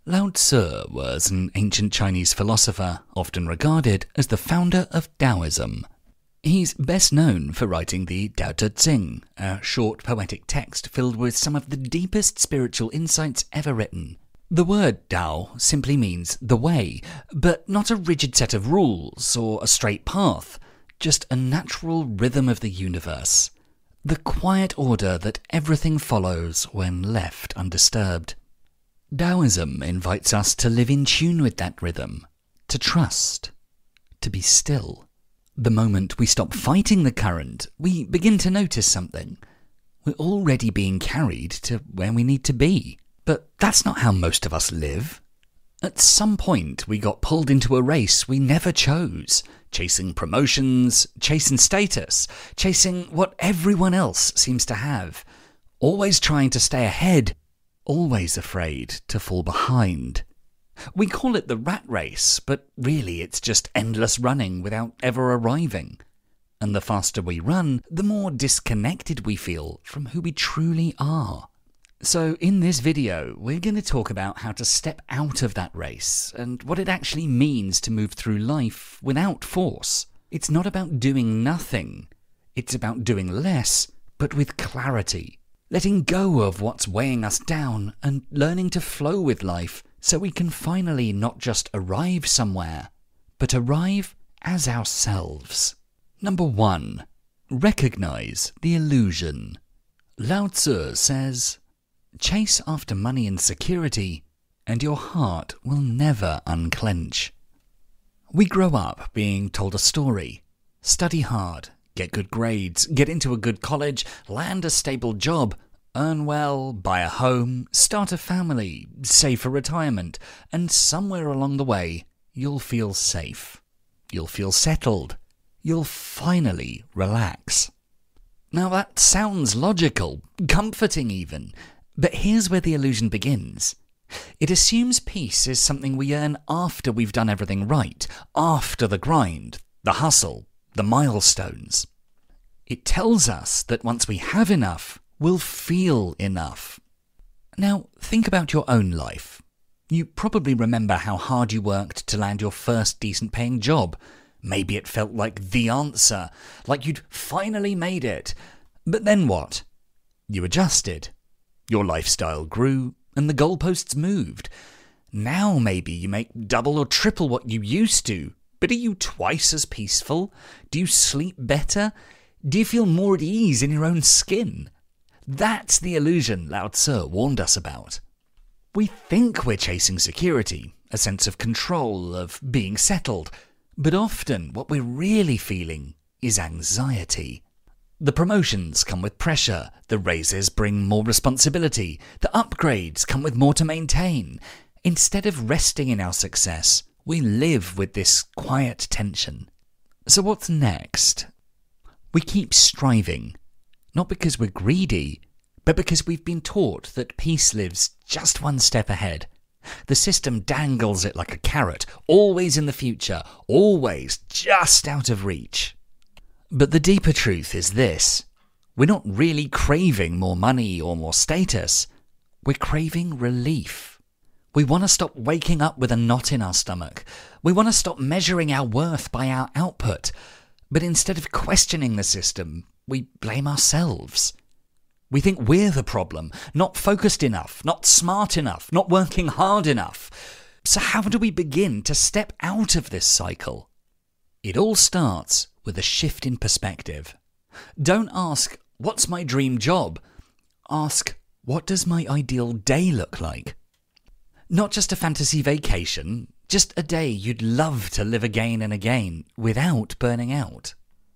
Lao Tzu was an ancient Chinese philosopher, often regarded as the founder of Taoism. He's best known for writing the Tao Te Ching, a short poetic text filled with some of the deepest spiritual insights ever written. The word Tao simply means the way, but not a rigid set of rules or a straight path, just a natural rhythm of the universe. The quiet order that everything follows when left undisturbed. Taoism invites us to live in tune with that rhythm, to trust, to be still. The moment we stop fighting the current, we begin to notice something. We're already being carried to where we need to be. But that's not how most of us live. At some point, we got pulled into a race we never chose, chasing promotions, chasing status, chasing what everyone else seems to have, always trying to stay ahead, always afraid to fall behind. We call it the rat race, but really it's just endless running without ever arriving. And the faster we run, the more disconnected we feel from who we truly are. So in this video, we're going to talk about how to step out of that race and what it actually means to move through life without force. It's not about doing nothing. It's about doing less, but with clarity. Letting go of what's weighing us down and learning to flow with life so we can finally not just arrive somewhere, but arrive as ourselves. Number 1. Recognize the illusion. Lao Tzu says, "Chase after money and security, and your heart will never unclench." We grow up being told a story. Study hard, get good grades, get into a good college, land a stable job, earn well, buy a home, start a family, save for retirement, and somewhere along the way, you'll feel safe. You'll feel settled. You'll finally relax. Now that sounds logical, comforting even. But here's where the illusion begins. It assumes peace is something we earn after we've done everything right, after the grind, the hustle, the milestones. It tells us that once we have enough, we'll feel enough. Now, think about your own life. You probably remember how hard you worked to land your first decent paying job. Maybe it felt like the answer, like you'd finally made it. But then what? You adjusted. Your lifestyle grew, and the goalposts moved. Now maybe you make double or triple what you used to, but are you twice as peaceful? Do you sleep better? Do you feel more at ease in your own skin? That's the illusion Lao Tzu warned us about. We think we're chasing security, a sense of control, of being settled, but often what we're really feeling is anxiety. The promotions come with pressure, the raises bring more responsibility, the upgrades come with more to maintain. Instead of resting in our success, we live with this quiet tension. So what's next? We keep striving, not because we're greedy, but because we've been taught that peace lives just one step ahead. The system dangles it like a carrot, always in the future, always just out of reach. But the deeper truth is this. We're not really craving more money or more status. We're craving relief. We want to stop waking up with a knot in our stomach. We want to stop measuring our worth by our output. But instead of questioning the system, we blame ourselves. We think we're the problem, not focused enough, not smart enough, not working hard enough. So how do we begin to step out of this cycle? It all starts with a shift in perspective. Don't ask, what's my dream job? Ask, what does my ideal day look like? Not just a fantasy vacation, just a day you'd love to live again and again without burning out.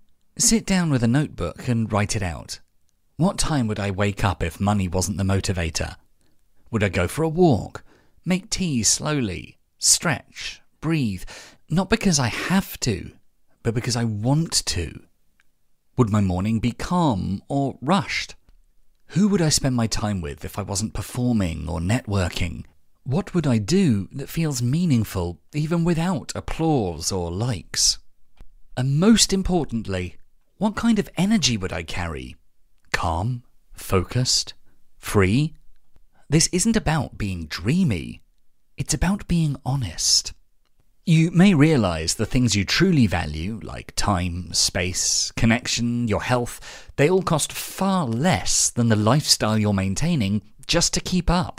Sit down with a notebook and write it out. What time would I wake up if money wasn't the motivator? Would I go for a walk? Make tea slowly? Stretch? Breathe? Not because I have to, but because I want to. Would my morning be calm or rushed? Who would I spend my time with if I wasn't performing or networking? What would I do that feels meaningful even without applause or likes? And most importantly, what kind of energy would I carry? Calm? Focused? Free? This isn't about being dreamy. It's about being honest. You may realize the things you truly value, like time, space, connection, your health, they all cost far less than the lifestyle you're maintaining just to keep up.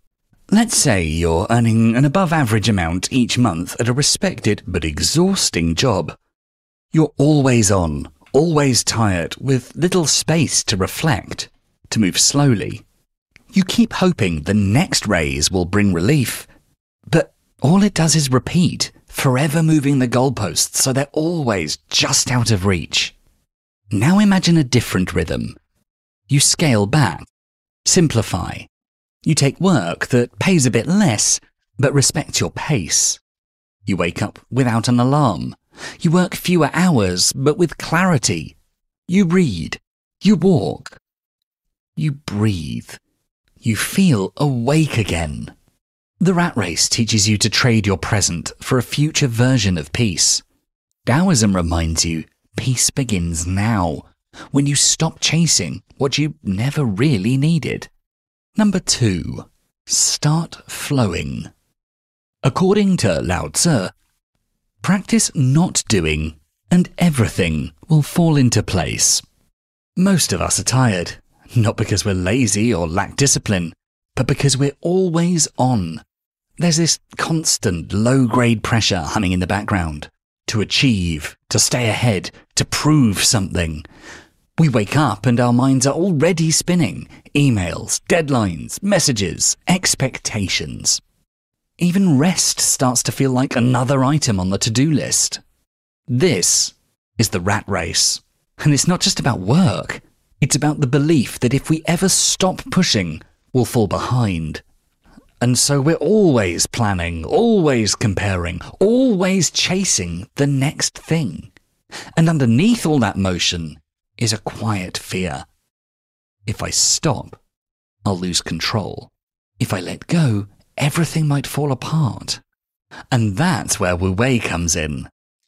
Let's say you're earning an above-average amount each month at a respected but exhausting job. You're always on, always tired, with little space to reflect, to move slowly. You keep hoping the next raise will bring relief, but all it does is repeat, forever moving the goalposts so they're always just out of reach. Now imagine a different rhythm. You scale back, simplify. You take work that pays a bit less, but respects your pace. You wake up without an alarm. You work fewer hours, but with clarity. You read. You walk. You breathe. You feel awake again. The rat race teaches you to trade your present for a future version of peace. Taoism reminds you peace begins now, when you stop chasing what you never really needed. Number 2. Start flowing. According to Lao Tzu, practice not doing and everything will fall into place. Most of us are tired, not because we're lazy or lack discipline, but because we're always on. There's this constant low-grade pressure humming in the background. To achieve, to stay ahead, to prove something. We wake up and our minds are already spinning. Emails, deadlines, messages, expectations. Even rest starts to feel like another item on the to-do list. This is the rat race. And it's not just about work. It's about the belief that if we ever stop pushing, we'll fall behind. And so we're always planning, always comparing, always chasing the next thing. And underneath all that motion is a quiet fear. If I stop, I'll lose control. If I let go, everything might fall apart. And that's where Wu Wei comes in.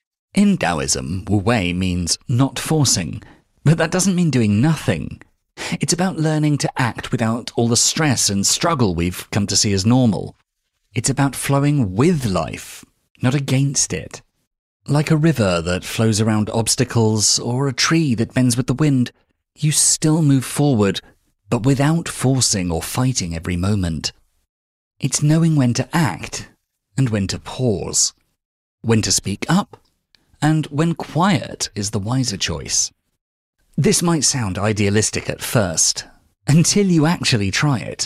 In Taoism, Wu Wei means not forcing, but that doesn't mean doing nothing. It's about learning to act without all the stress and struggle we've come to see as normal. It's about flowing with life, not against it. Like a river that flows around obstacles or a tree that bends with the wind, you still move forward, but without forcing or fighting every moment. It's knowing when to act and when to pause, when to speak up, and when quiet is the wiser choice. This might sound idealistic at first, until you actually try it.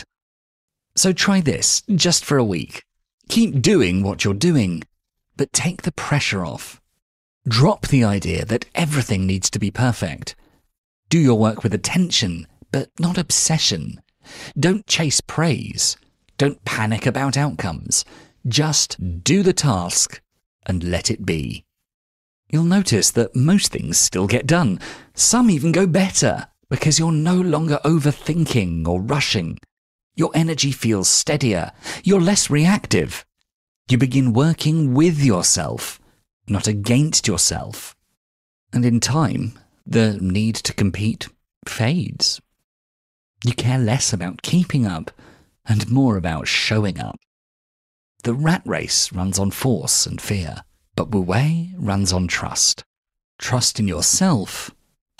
So try this, just for a week. Keep doing what you're doing, but take the pressure off. Drop the idea that everything needs to be perfect. Do your work with attention, but not obsession. Don't chase praise. Don't panic about outcomes. Just do the task and let it be. You'll notice that most things still get done. Some even go better, because you're no longer overthinking or rushing. Your energy feels steadier. You're less reactive. You begin working with yourself, not against yourself. And in time, the need to compete fades. You care less about keeping up and more about showing up. The rat race runs on force and fear. But Wu Wei runs on trust. Trust in yourself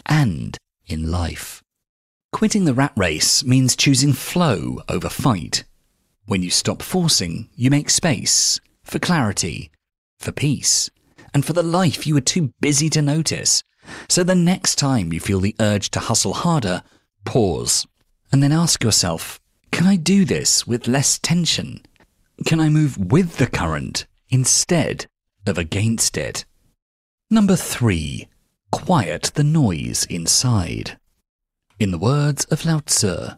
and in life. Quitting the rat race means choosing flow over fight. When you stop forcing, you make space for clarity, for peace, and for the life you were too busy to notice. So the next time you feel the urge to hustle harder, pause, and then ask yourself, can I do this with less tension? Can I move with the current instead of against it? Number 3. Quiet the noise inside. In the words of Lao Tzu,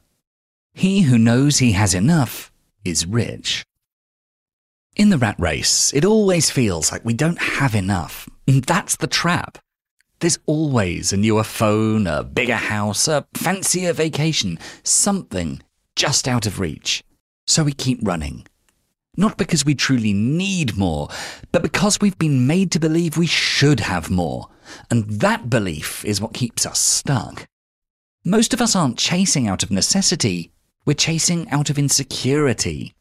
he who knows he has enough is rich. In the rat race, it always feels like we don't have enough. And that's the trap. There's always a newer phone, a bigger house, a fancier vacation, something just out of reach. So we keep running. Not because we truly need more, but because we've been made to believe we should have more. And that belief is what keeps us stuck. Most of us aren't chasing out of necessity, we're chasing out of insecurity.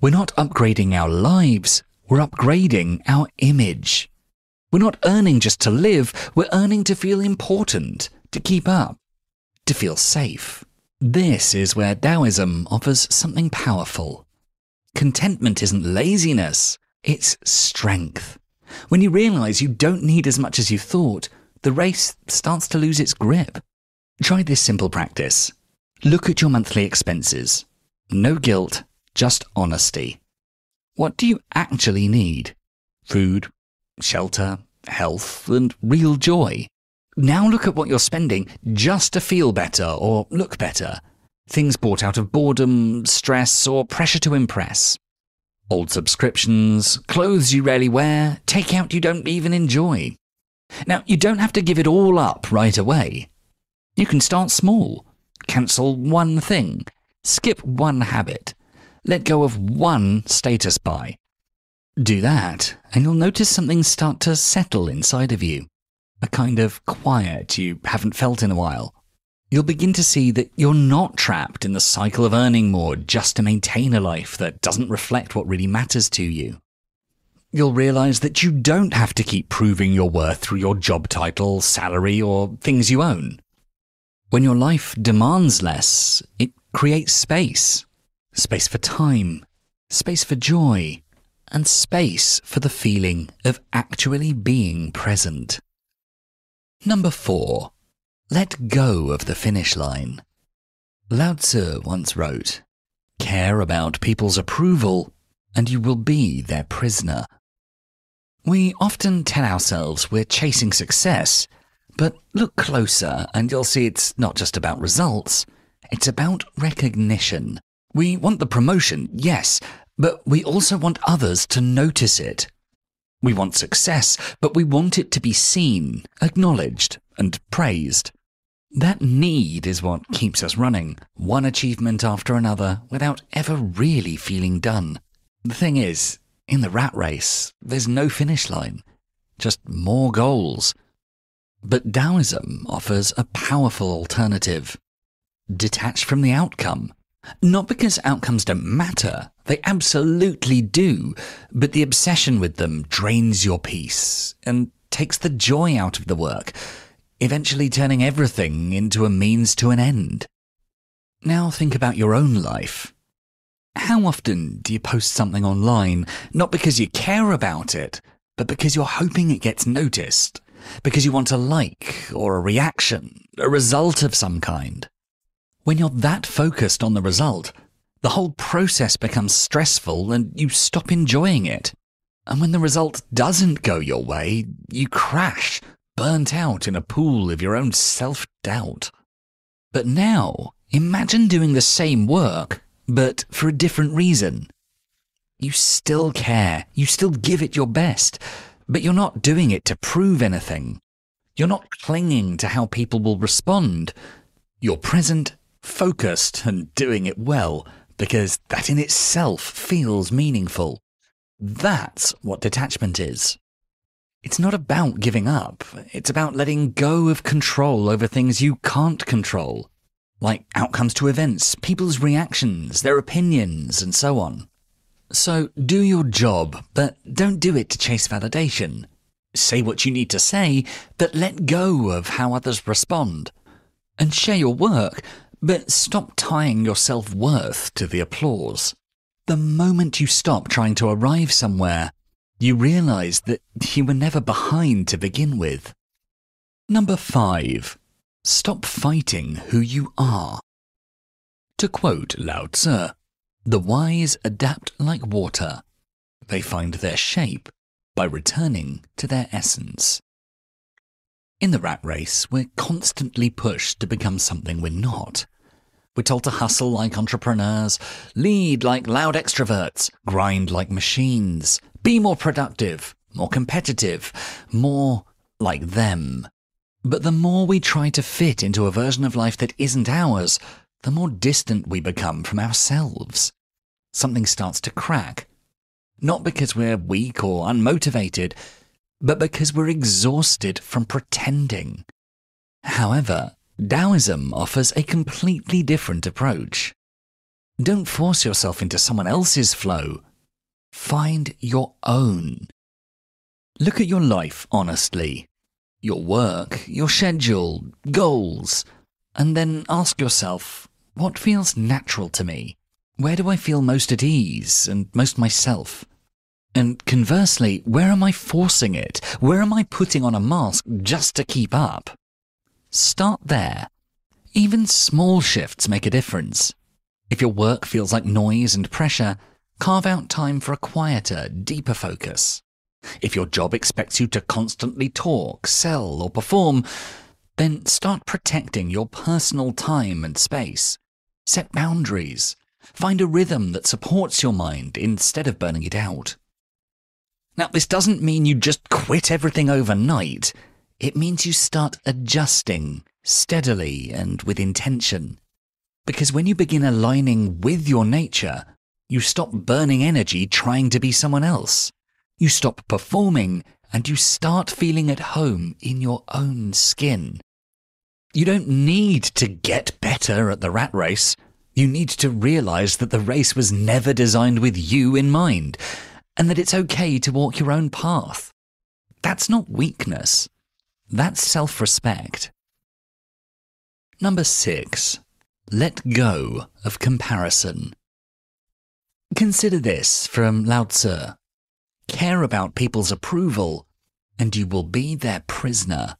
We're not upgrading our lives, we're upgrading our image. We're not earning just to live, we're earning to feel important, to keep up, to feel safe. This is where Taoism offers something powerful. Contentment isn't laziness, it's strength. When you realize you don't need as much as you thought, the race starts to lose its grip. Try this simple practice. Look at your monthly expenses. No guilt, just honesty. What do you actually need? Food, shelter, health, and real joy. Now look at what you're spending just to feel better or look better. Things bought out of boredom, stress, or pressure to impress. Old subscriptions, clothes you rarely wear, takeout you don't even enjoy. Now, you don't have to give it all up right away. You can start small. Cancel one thing. Skip one habit. Let go of one status buy. Do that, and you'll notice something start to settle inside of you. A kind of quiet you haven't felt in a while. You'll begin to see that you're not trapped in the cycle of earning more just to maintain a life that doesn't reflect what really matters to you. You'll realize that you don't have to keep proving your worth through your job title, salary, or things you own. When your life demands less, it creates space. Space for time, space for joy, and space for the feeling of actually being present. Number 4. Let go of the finish line. Lao Tzu once wrote, "Care about people's approval, and you will be their prisoner." We often tell ourselves we're chasing success, but look closer and you'll see it's not just about results, it's about recognition. We want the promotion, yes, but we also want others to notice it. We want success, but we want it to be seen, acknowledged, and praised. That need is what keeps us running, one achievement after another, without ever really feeling done. The thing is, in the rat race, there's no finish line, just more goals. But Taoism offers a powerful alternative. Detach from the outcome. Not because outcomes don't matter, they absolutely do, but the obsession with them drains your peace and takes the joy out of the work, eventually turning everything into a means to an end. Now think about your own life. How often do you post something online, not because you care about it, but because you're hoping it gets noticed, because you want a like or a reaction, a result of some kind? When you're that focused on the result, the whole process becomes stressful and you stop enjoying it. And when the result doesn't go your way, you crash, burnt out in a pool of your own self-doubt. But now, imagine doing the same work, but for a different reason. You still care, you still give it your best, but you're not doing it to prove anything. You're not clinging to how people will respond. You're present, focused, and doing it well, because that in itself feels meaningful. That's what detachment is. It's not about giving up, it's about letting go of control over things you can't control, like outcomes to events, people's reactions, their opinions, and so on. So do your job, but don't do it to chase validation. Say what you need to say, but let go of how others respond. And share your work, but stop tying your self-worth to the applause. The moment you stop trying to arrive somewhere, you realize that you were never behind to begin with. Number 5. Stop fighting who you are. To quote Lao Tzu, "The wise adapt like water. They find their shape by returning to their essence." In the rat race, we're constantly pushed to become something we're not. We're told to hustle like entrepreneurs, lead like loud extroverts, grind like machines, be more productive, more competitive, more like them. But the more we try to fit into a version of life that isn't ours, the more distant we become from ourselves. Something starts to crack. Not because we're weak or unmotivated, but because we're exhausted from pretending. However, Taoism offers a completely different approach. Don't force yourself into someone else's flow. Find your own. Look at your life honestly, your work, your schedule, goals, and then ask yourself, what feels natural to me? Where do I feel most at ease and most myself? And conversely, where am I forcing it? Where am I putting on a mask just to keep up? Start there. Even small shifts make a difference. If your work feels like noise and pressure, carve out time for a quieter, deeper focus. If your job expects you to constantly talk, sell, or perform, then start protecting your personal time and space. Set boundaries. Find a rhythm that supports your mind instead of burning it out. Now, this doesn't mean you just quit everything overnight. It means you start adjusting steadily and with intention. Because when you begin aligning with your nature, you stop burning energy trying to be someone else. You stop performing and you start feeling at home in your own skin. You don't need to get better at the rat race. You need to realize that the race was never designed with you in mind, and that it's okay to walk your own path. That's not weakness. That's self-respect. Number 6. Let go of comparison. Consider this from Lao Tzu. Care about people's approval, and you will be their prisoner.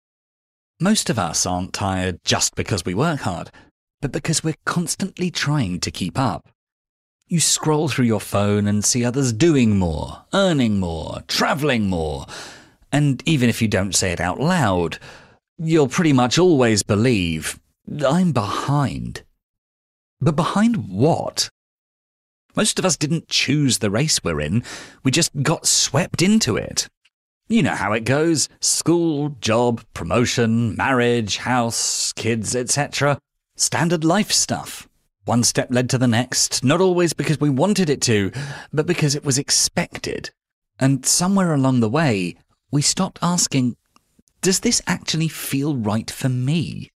Most of us aren't tired just because we work hard, but because we're constantly trying to keep up. You scroll through your phone and see others doing more, earning more, traveling more, and even if you don't say it out loud, you'll pretty much always believe, I'm behind. But behind what? Most of us didn't choose the race we're in, we just got swept into it. You know how it goes. School, job, promotion, marriage, house, kids, etc. Standard life stuff. One step led to the next, not always because we wanted it to, but because it was expected. And somewhere along the way, we stopped asking, does this actually feel right for me?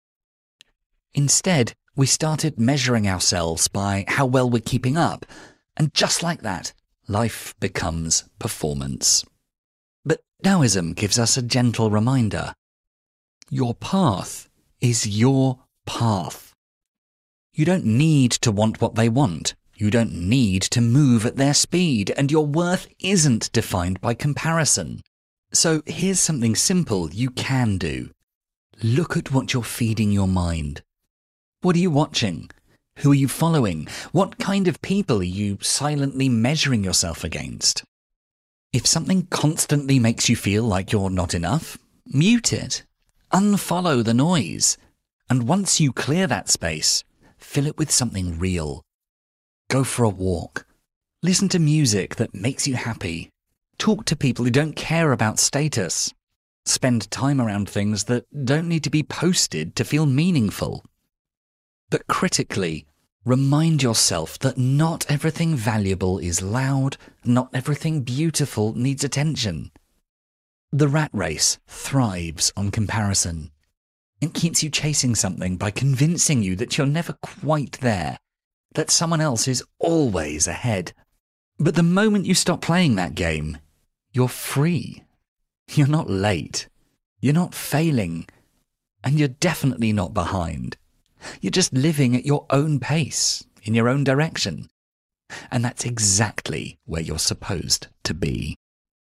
Instead, we started measuring ourselves by how well we're keeping up. And just like that, life becomes performance. But Taoism gives us a gentle reminder. Your path is your path. You don't need to want what they want. You don't need to move at their speed, and your worth isn't defined by comparison. So here's something simple you can do. Look at what you're feeding your mind. What are you watching? Who are you following? What kind of people are you silently measuring yourself against? If something constantly makes you feel like you're not enough, mute it. Unfollow the noise. And once you clear that space, fill it with something real. Go for a walk. Listen to music that makes you happy. Talk to people who don't care about status. Spend time around things that don't need to be posted to feel meaningful. But critically, remind yourself that not everything valuable is loud, not everything beautiful needs attention. The rat race thrives on comparison. It keeps you chasing something by convincing you that you're never quite there, that someone else is always ahead. But the moment you stop playing that game, you're free. You're not late. You're not failing. And you're definitely not behind. You're just living at your own pace, in your own direction. And that's exactly where you're supposed to be.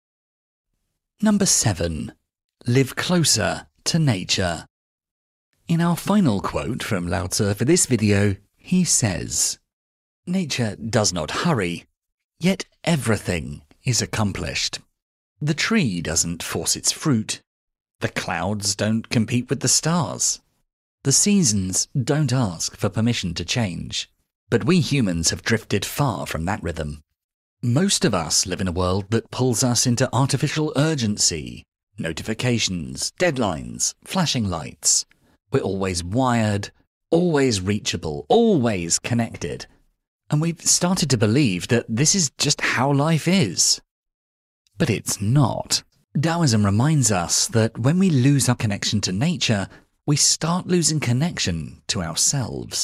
Number 7. Live closer to nature. In our final quote from Lao Tzu for this video, he says, "Nature does not hurry, yet everything is accomplished. The tree doesn't force its fruit. The clouds don't compete with the stars. The seasons don't ask for permission to change. But we humans have drifted far from that rhythm. Most of us live in a world that pulls us into artificial urgency, notifications, deadlines, flashing lights. We're always wired, always reachable, always connected. And we've started to believe that this is just how life is. But it's not. Taoism reminds us that when we lose our connection to nature, we start losing connection to ourselves.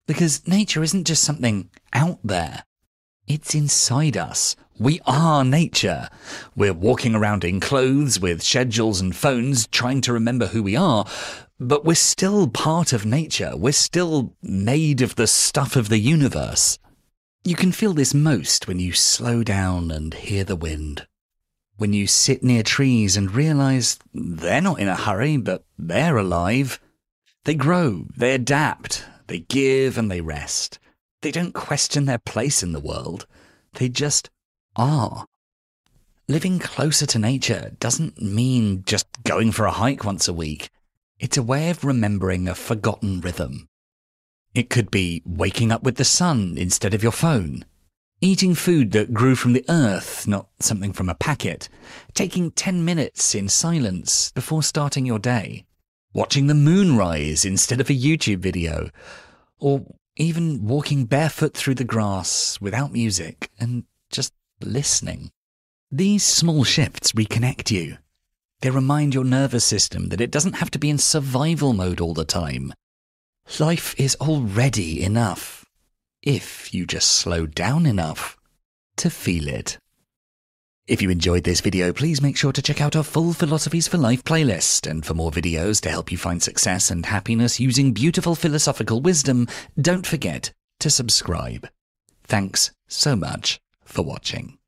Because nature isn't just something out there. It's inside us. We are nature. We're walking around in clothes with schedules and phones trying to remember who we are, but we're still part of nature. We're still made of the stuff of the universe. You can feel this most when you slow down and hear the wind. When you sit near trees and realize they're not in a hurry, but they're alive. They grow, they adapt, they give and they rest. They don't question their place in the world. They just are. Living closer to nature doesn't mean just going for a hike once a week. It's a way of remembering a forgotten rhythm. It could be waking up with the sun instead of your phone. Eating food that grew from the earth, not something from a packet. Taking 10 minutes in silence before starting your day. Watching the moon rise instead of a YouTube video. Or even walking barefoot through the grass without music and just listening. These small shifts reconnect you. They remind your nervous system that it doesn't have to be in survival mode all the time. Life is already enough, if you just slow down enough to feel it. If you enjoyed this video, please make sure to check out our full Philosophies for Life playlist, and for more videos to help you find success and happiness using beautiful philosophical wisdom, don't forget to subscribe. Thanks so much for watching.